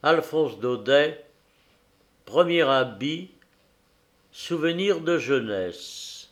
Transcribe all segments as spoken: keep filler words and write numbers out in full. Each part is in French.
Alphonse Daudet, premier habit, souvenir de jeunesse.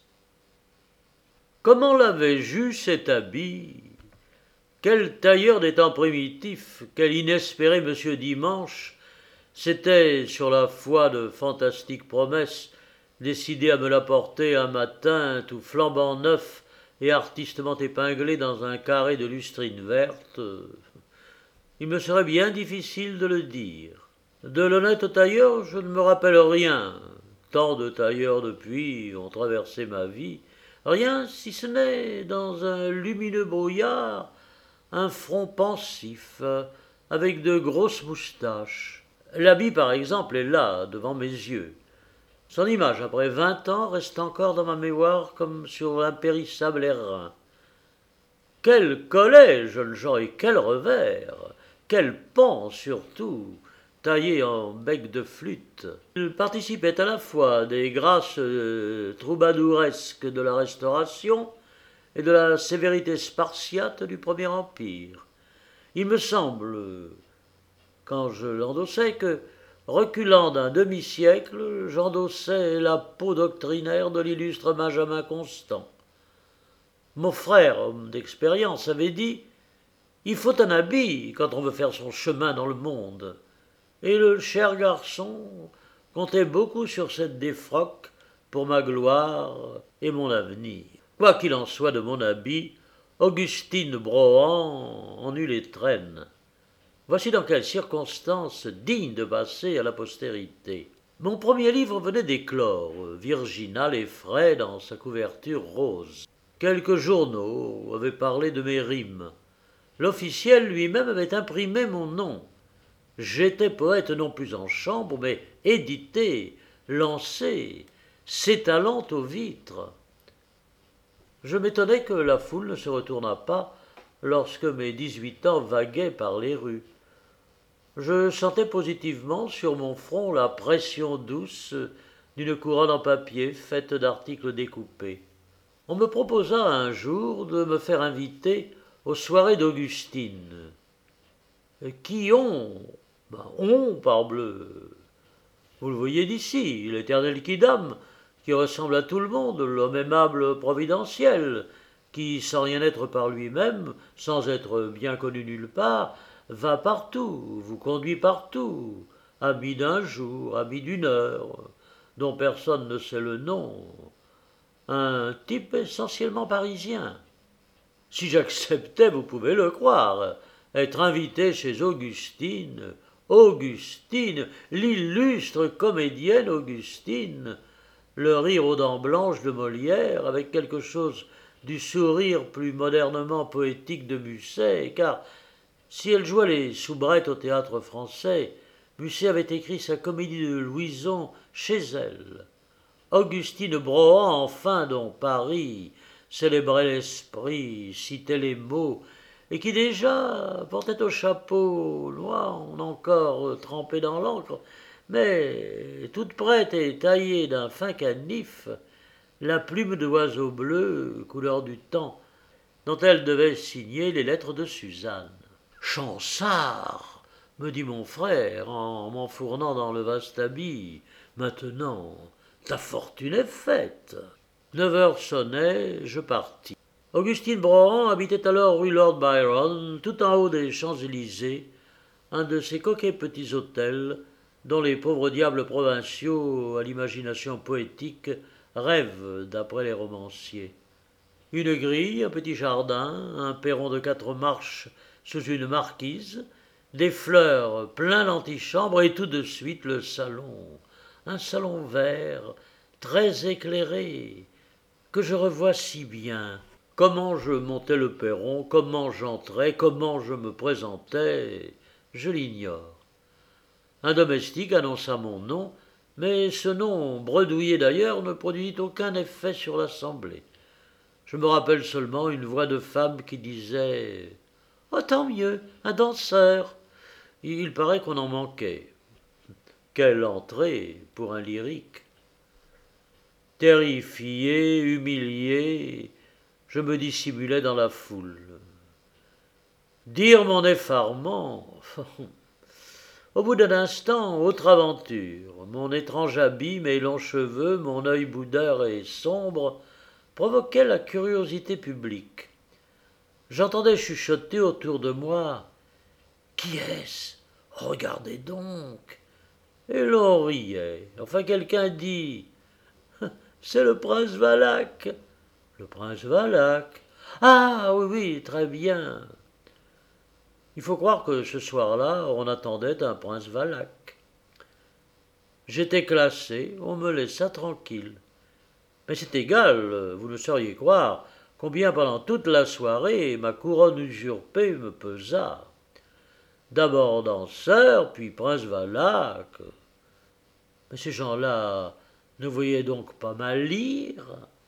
Comment l'avais-je eu cet habit? Quel tailleur des temps primitifs, quel inespéré monsieur Dimanche s'était, sur la foi de fantastiques promesses, décidé à me l'apporter un matin tout flambant neuf et artistement épinglé dans un carré de lustrine verte? Il me serait bien difficile de le dire. De l'honnête tailleur, je ne me rappelle rien. Tant de tailleurs depuis ont traversé ma vie. Rien si ce n'est, dans un lumineux brouillard, un front pensif, avec de grosses moustaches. L'habit, par exemple, est là, devant mes yeux. Son image, après vingt ans, reste encore dans ma mémoire comme sur l'impérissable airain. Quel collet, jeunes gens, et quel revers! Quel pan, surtout, taillé en bec de flûte! Il participait à la fois des grâces euh, troubadouresques de la Restauration et de la sévérité spartiate du Premier Empire. Il me semble, quand je l'endossais, que, reculant d'un demi-siècle, j'endossais la peau doctrinaire de l'illustre Benjamin Constant. Mon frère, homme d'expérience, avait dit « Il faut un habit quand on veut faire son chemin dans le monde ». Et le cher garçon comptait beaucoup sur cette défroque pour ma gloire et mon avenir. Quoi qu'il en soit de mon habit, Augustine Brohan en eut les traînes. Voici dans quelles circonstances dignes de passer à la postérité. Mon premier livre venait d'éclore, virginal et frais dans sa couverture rose. Quelques journaux avaient parlé de mes rimes. L'officiel lui-même avait imprimé mon nom. J'étais poète non plus en chambre, mais édité, lancé, s'étalant aux vitres. Je m'étonnais que la foule ne se retournât pas lorsque mes dix-huit ans vaguaient par les rues. Je sentais positivement sur mon front la pression douce d'une couronne en papier faite d'articles découpés. On me proposa un jour de me faire inviter aux soirées d'Augustine. Qui ont ben, on, parbleu. Vous le voyez d'ici, l'éternel quidam, qui ressemble à tout le monde, l'homme aimable providentiel, qui, sans rien être par lui-même, sans être bien connu nulle part, va partout, vous conduit partout, ami d'un jour, ami d'une heure, dont personne ne sait le nom. Un type essentiellement parisien. Si j'acceptais, vous pouvez le croire, être invité chez Augustine, Augustine, l'illustre comédienne Augustine, le rire aux dents blanches de Molière, avec quelque chose du sourire plus modernement poétique de Musset, car si elle jouait les soubrettes au théâtre français, Musset avait écrit sa comédie de Louison chez elle. Augustine Brohan, enfin, dont Paris célébrait l'esprit, citait les mots, et qui déjà portait au chapeau noir, encore trempé dans l'encre, mais toute prête et taillée d'un fin canif, la plume d'oiseau bleu, couleur du temps, dont elle devait signer les lettres de Suzanne. « Chansard !» me dit mon frère en m'enfournant dans le vaste habit. « Maintenant, ta fortune est faite. » Neuf heures sonnaient, je partis. Augustine Brohan habitait alors rue Lord Byron, tout en haut des Champs-Élysées, un de ces coquets petits hôtels dont les pauvres diables provinciaux, à l'imagination poétique, rêvent d'après les romanciers. Une grille, un petit jardin, un perron de quatre marches sous une marquise, des fleurs plein l'antichambre et tout de suite le salon, un salon vert, très éclairé, que je revois si bien. Comment je montais le perron, comment j'entrais, comment je me présentais, je l'ignore. Un domestique annonça mon nom, mais ce nom, bredouillé d'ailleurs, ne produisit aucun effet sur l'assemblée. Je me rappelle seulement une voix de femme qui disait « Oh, tant mieux, un danseur !» Il paraît qu'on en manquait. Quelle entrée pour un lyrique! Terrifié, humilié, je me dissimulais dans la foule. Dire mon effarement, Au bout d'un instant, autre aventure. Mon étrange habit, mes longs cheveux, mon œil boudeur et sombre provoquaient la curiosité publique. J'entendais chuchoter autour de moi « Qui est-ce? Regardez donc !» Et l'on riait. Enfin, quelqu'un dit « C'est le prince Valaque !»« Le prince Valaque ?»« Ah oui, oui, très bien !» Il faut croire que ce soir-là, on attendait un prince Valaque. J'étais classé, on me laissa tranquille. Mais c'est égal, vous ne sauriez croire combien pendant toute la soirée ma couronne usurpée me pesa. D'abord danseur, puis prince Valaque. Mais ces gens-là ne voyaient donc pas mal lire.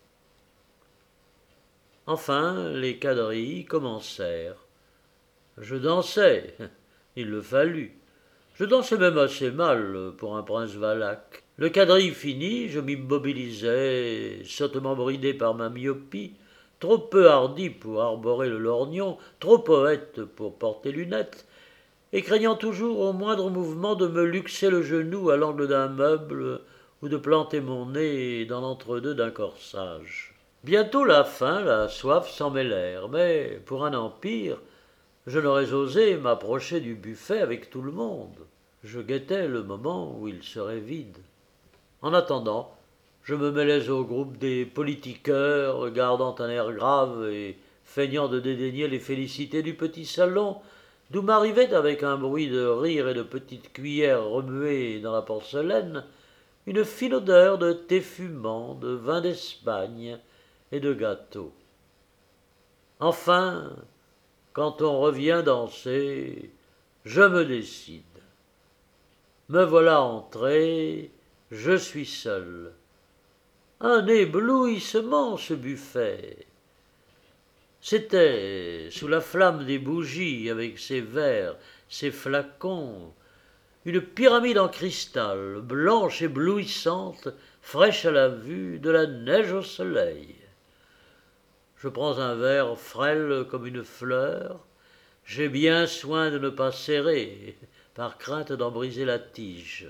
Enfin, les quadrilles commencèrent. Je dansais, il le fallut. Je dansais même assez mal pour un prince Valaque. Le quadrille fini, je m'immobilisais, sottement bridé par ma myopie, trop peu hardi pour arborer le lorgnon, trop poète pour porter lunettes, et craignant toujours au moindre mouvement de me luxer le genou à l'angle d'un meuble ou de planter mon nez dans l'entre-deux d'un corsage. Bientôt la faim, la soif s'en mêlèrent, mais pour un empire, je n'aurais osé m'approcher du buffet avec tout le monde. Je guettais le moment où il serait vide. En attendant, je me mêlais au groupe des politiqueurs, gardant un air grave et feignant de dédaigner les félicités du petit salon, d'où m'arrivait avec un bruit de rire et de petites cuillères remuées dans la porcelaine, une fine odeur de thé fumant, de vin d'Espagne et de gâteaux. Enfin, quand on revient danser, je me décide. Me voilà entré, je suis seul. Un éblouissement, ce buffet. C'était, sous la flamme des bougies, avec ses verres, ses flacons, une pyramide en cristal, blanche, éblouissante, fraîche à la vue, de la neige au soleil. Je prends un verre frêle comme une fleur. J'ai bien soin de ne pas serrer, par crainte d'en briser la tige.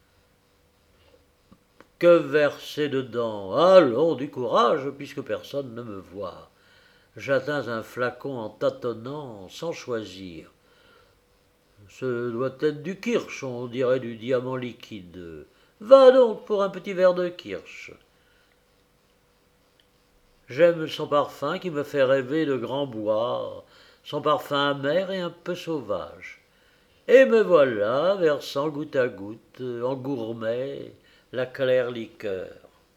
Que verser dedans? Allons, du courage, puisque personne ne me voit. J'atteins un flacon en tâtonnant, sans choisir. Ce doit être du kirsch, on dirait du diamant liquide. Va donc pour un petit verre de kirsch. J'aime son parfum qui me fait rêver de grands bois, son parfum amer et un peu sauvage. Et me voilà, versant goutte à goutte, en gourmet, la claire liqueur.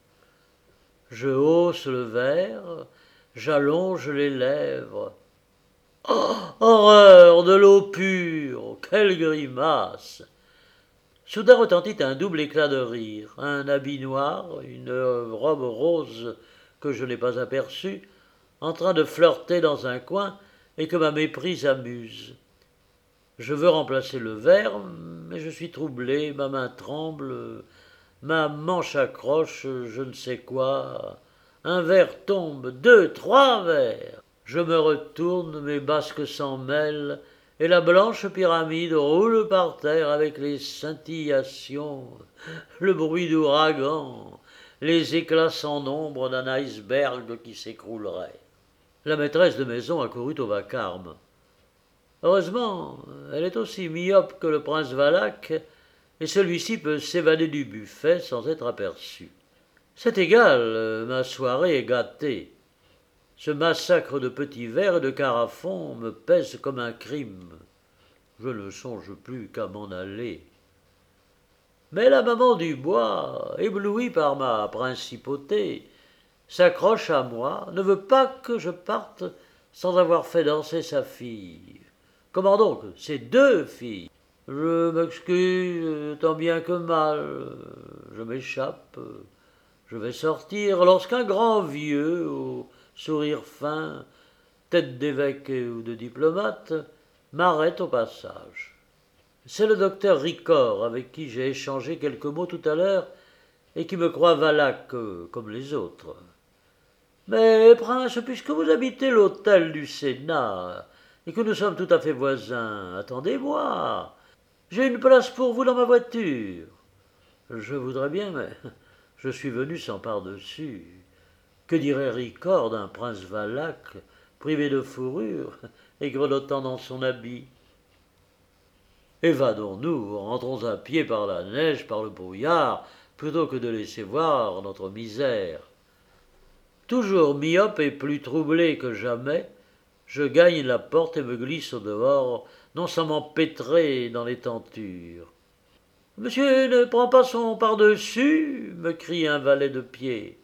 Je hausse le verre, j'allonge les lèvres. Oh, horreur de l'eau pure, quelle grimace! Soudain retentit un double éclat de rire, un habit noir, une robe rose que je n'ai pas aperçue, en train de flirter dans un coin et que ma méprise amuse. Je veux remplacer le verre, mais je suis troublé, ma main tremble, ma manche accroche, je ne sais quoi. Un verre tombe, deux, trois verres. Je me retourne, mes basques s'en mêlent, et la blanche pyramide roule par terre avec les scintillations, le bruit d'ouragan, les éclats sans nombre d'un iceberg qui s'écroulerait. La maîtresse de maison accourut au vacarme. Heureusement, elle est aussi myope que le prince Valaque, et celui-ci peut s'évader du buffet sans être aperçu. C'est égal, ma soirée est gâtée. Ce massacre de petits verres et de carafons me pèse comme un crime. Je ne songe plus qu'à m'en aller. Mais la maman du bois, éblouie par ma principauté, s'accroche à moi, ne veut pas que je parte sans avoir fait danser sa fille. Comment donc? C'est deux filles. Je m'excuse tant bien que mal. Je m'échappe. Je vais sortir lorsqu'un grand vieux, au sourire fin, tête d'évêque ou de diplomate, m'arrête au passage. C'est le docteur Ricord avec qui j'ai échangé quelques mots tout à l'heure et qui me croit Valaque comme les autres. Mais, prince, puisque vous habitez l'hôtel du Sénat et que nous sommes tout à fait voisins, attendez-moi. j'ai une place pour vous dans ma voiture. Je voudrais bien, mais je suis venu sans par-dessus. Que dirait Ricord d'un prince valaque, privé de fourrure et grelottant dans son habit? Évadons-nous, rentrons à pied par la neige, par le brouillard, plutôt que de laisser voir notre misère. Toujours myope et plus troublé que jamais, je gagne la porte et me glisse au dehors, non sans m'empêtrer dans les tentures. « Monsieur ne prend pas son par-dessus » me crie un valet de pied.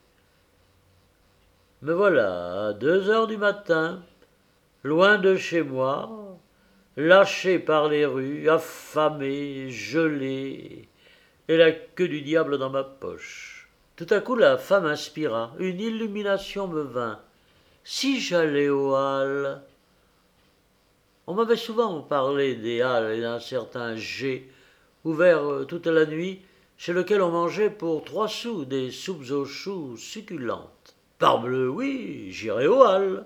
Me voilà, à deux heures du matin, loin de chez moi, lâché par les rues, affamé, gelé, et la queue du diable dans ma poche. Tout à coup la femme inspira, une illumination me vint. Si j'allais aux Halles. On m'avait souvent parlé des Halles et d'un certain G, ouvert toute la nuit, chez lequel on mangeait pour trois sous des soupes aux choux succulentes. Parbleu, oui, j'irai aux Halles.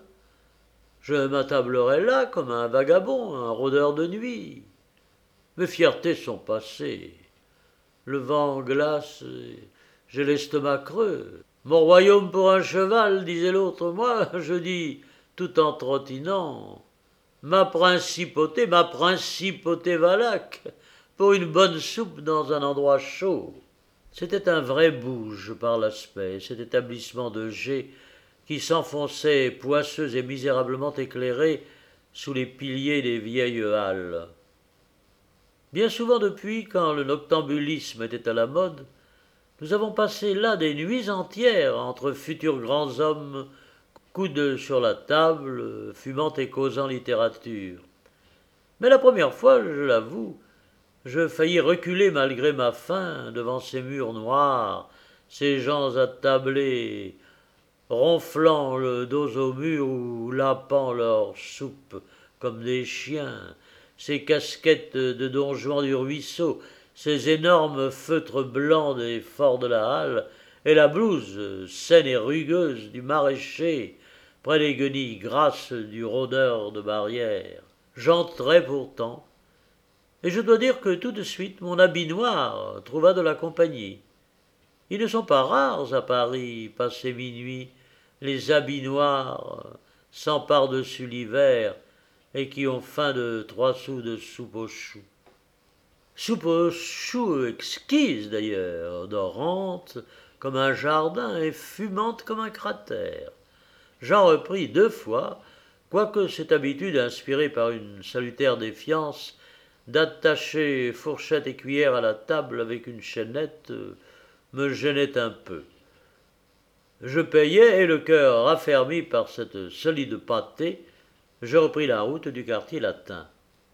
Je m'attablerai là comme un vagabond, un rôdeur de nuit. Mes fiertés sont passées. Le vent glace, j'ai l'estomac creux. Mon royaume pour un cheval, disait l'autre. Moi, je dis, tout en trottinant, ma principauté, ma principauté valaque, pour une bonne soupe dans un endroit chaud. C'était un vrai bouge par l'aspect, cet établissement de G qui s'enfonçait poisseux et misérablement éclairé sous les piliers des vieilles halles. Bien souvent depuis, quand le noctambulisme était à la mode, nous avons passé là des nuits entières entre futurs grands hommes, coudes sur la table, fumant et causant littérature. Mais la première fois, je l'avoue, je faillis reculer malgré ma faim devant ces murs noirs, ces gens attablés, ronflant le dos au mur ou lapant leur soupe comme des chiens, ces casquettes de Don Juan du Ruisseau, ces énormes feutres blancs des forts de la halle, et la blouse saine et rugueuse du maraîcher, près des guenilles grasses du rôdeur de barrière. J'entrai pourtant, et je dois dire que tout de suite mon habit noir trouva de la compagnie. Ils ne sont pas rares à Paris, passé minuit, les habits noirs, sans par-dessus l'hiver, et qui ont faim de trois sous de soupe aux choux. Soupe aux choux exquise d'ailleurs, odorante comme un jardin et fumante comme un cratère. J'en repris deux fois, quoique cette habitude inspirée par une salutaire défiance d'attacher fourchette et cuillère à la table avec une chaînette me gênait un peu. Je payai et le cœur raffermi par cette solide pâtée, je repris la route du quartier latin.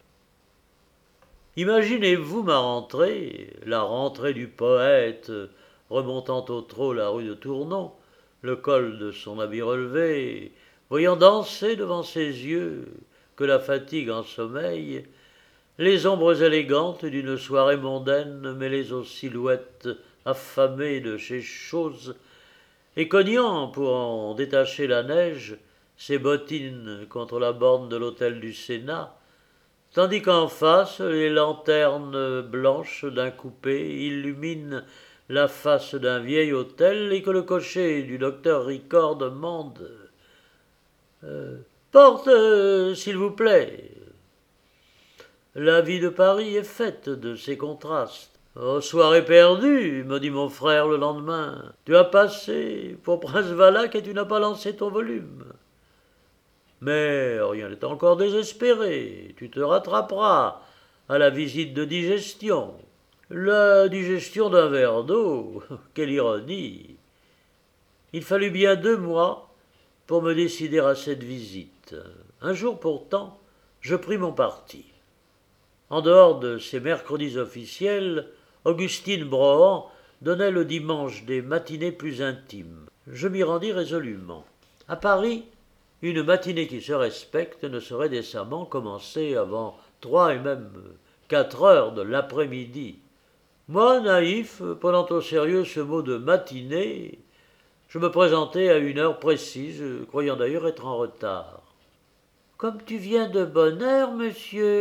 Imaginez-vous ma rentrée, la rentrée du poète, remontant au trot la rue de Tournon, le col de son habit relevé, voyant danser devant ses yeux, que la fatigue en sommeil, les ombres élégantes d'une soirée mondaine mêlées aux silhouettes affamées de ces choses, et cognant, pour en détacher la neige, ses bottines contre la borne de l'hôtel du Sénat, tandis qu'en face, les lanternes blanches d'un coupé illuminent la face d'un vieil hôtel et que le cocher du docteur Ricord demande euh, « Porte, euh, s'il vous plaît !» La vie de Paris est faite de ces contrastes. « Oh, soirée perdue !» me dit mon frère le lendemain. « Tu as passé pour Prince Valaque et tu n'as pas lancé ton volume. » Mais rien n'est encore désespéré, tu te rattraperas à la visite de digestion. La digestion d'un verre d'eau, quelle ironie! Il fallut bien deux mois pour me décider à cette visite. Un jour pourtant, je pris mon parti. En dehors de ces mercredis officiels, Augustine Brohan donnait le dimanche des matinées plus intimes. Je m'y rendis résolument. À Paris, une matinée qui se respecte ne saurait décemment commencer avant trois et même quatre heures de l'après-midi. Moi, naïf, prenant au sérieux ce mot de matinée, je me présentai à une heure précise, croyant d'ailleurs être en retard. « Comme tu viens de bonne heure, monsieur »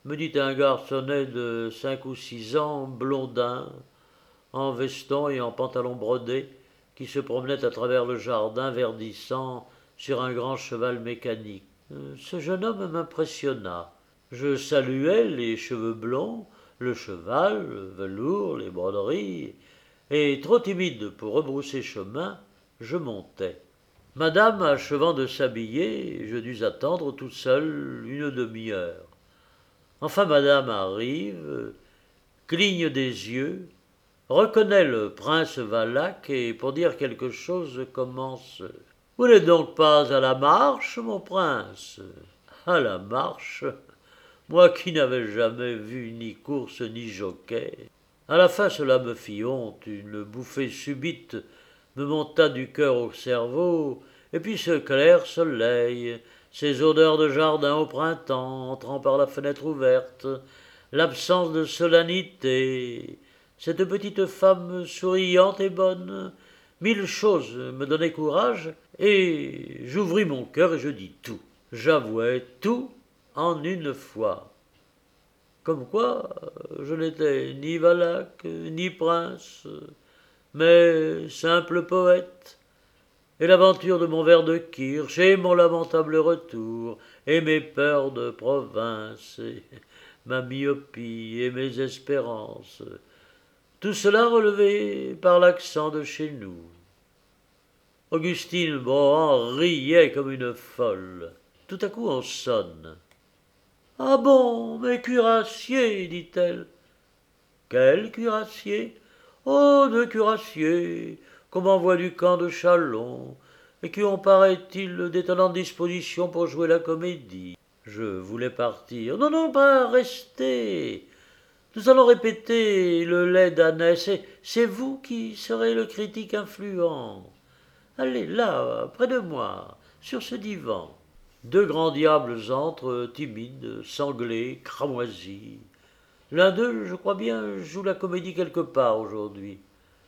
me dit un garçonnet de cinq ou six ans, blondin, en veston et en pantalon brodé, qui se promenait à travers le jardin verdissant sur un grand cheval mécanique. Ce jeune homme m'impressionna. Je saluai les cheveux blonds, le cheval, le velours, les broderies, et trop timide pour rebrousser chemin, je montai. Madame achevant de s'habiller, je dus attendre tout seul une demi-heure. Enfin madame arrive, cligne des yeux, reconnaît le prince Valaque et pour dire quelque chose commence. « Vous n'êtes donc pas à la marche, mon prince ?»« À la marche ? Moi qui n'avais jamais vu ni course ni jockey. » À la fin cela me fit honte, une bouffée subite me monta du cœur au cerveau, et puis ce clair soleil, ces odeurs de jardin au printemps entrant par la fenêtre ouverte, l'absence de solennité, cette petite femme souriante et bonne, mille choses me donnaient courage, et j'ouvris mon cœur et je dis tout. J'avouai tout en une fois. Comme quoi, je n'étais ni Valaque, ni prince, mais simple poète. Et l'aventure de mon ver de Kirsch, et mon lamentable retour, et mes peurs de province, et ma myopie, et mes espérances, tout cela relevé par l'accent de chez nous. Augustine Brohan riait comme une folle. Tout à coup on sonne. « Ah bon, mais cuirassiers, dit-elle. »« Quel cuirassier ? » ?»« Oh, deux cuirassiers, qu'on m'envoie du camp de Châlons, et qui ont, paraît-il, d'étonnantes dispositions pour jouer la comédie. » Je voulais partir. « Non, non, pas rester. Nous allons répéter le lait d'ânesse, et c'est vous qui serez le critique influent. Allez, là, près de moi, sur ce divan. » Deux grands diables entrent, timides, sanglés, cramoisis. L'un d'eux, je crois bien, joue la comédie quelque part aujourd'hui.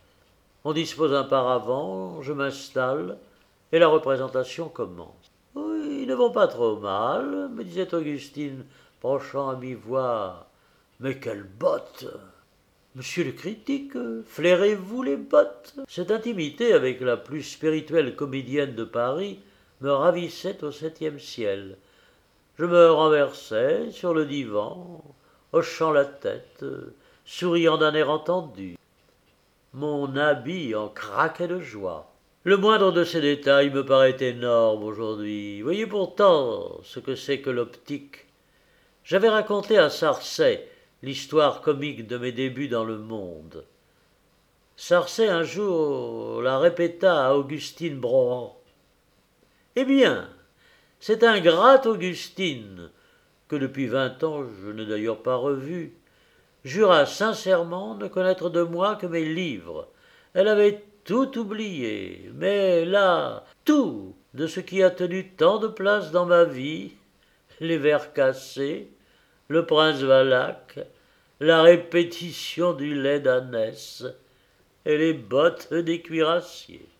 On dispose un paravent, je m'installe, et la représentation commence. « Oui, ils ne vont pas trop mal, me disait Augustine, penchant à mi-voix. Mais quelles bottes ! Monsieur le critique, flairez-vous les bottes ?» Cette intimité avec la plus spirituelle comédienne de Paris me ravissait au septième ciel. Je me renversai sur le divan, hochant la tête, souriant d'un air entendu. Mon habit en craquait de joie. Le moindre de ces détails me paraît énorme aujourd'hui. Voyez pourtant ce que c'est que l'optique. J'avais raconté à Sarcey l'histoire comique de mes débuts dans le monde. Sarcey un jour la répéta à Augustine Brohan. Eh bien, cette ingrate Augustine, que depuis vingt ans je n'ai d'ailleurs pas revue, jura sincèrement ne connaître de moi que mes livres. Elle avait tout oublié, mais là, tout de ce qui a tenu tant de place dans ma vie, les vers cassés, le prince Valaque, la répétition du lait d'ânesse et les bottes des cuirassiers.